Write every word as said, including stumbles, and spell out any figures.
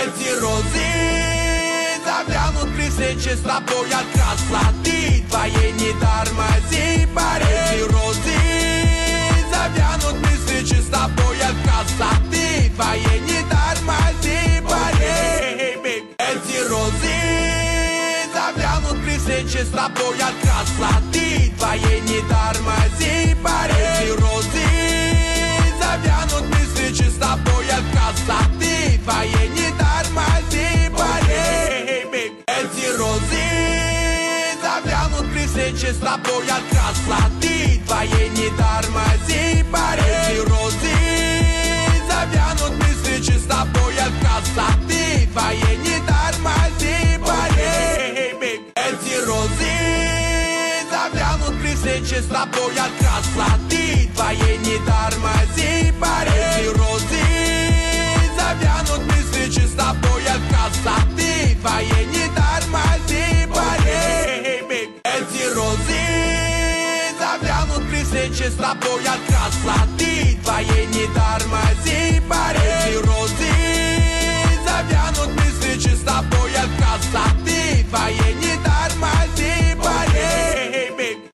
Эти розы завянут при встрече с тобой от красоты твоей, не тормози, парень. Эти розы завянут при встрече с тобой от красоты твоей, не тормози, парень. Эти розы завянут при встрече с тобой от красоты твоей, не тормози, парень. Эти розы завянут при встрече с тобой от красоты твоей, не тормози, парень. Эти розы завянут при встрече с тобой от красоты твоей, не тормози, парень. Эти розы завянут при встрече с тобой от красоты твоей, не тормози, парень. Эти розы завянут при встрече с тобой от красоты твоей, не тормози, парень. Эти розы завянут при встрече с тобой от красоты твоей, не тормози, парень. Эти розы завянут при встрече с тобой от красоты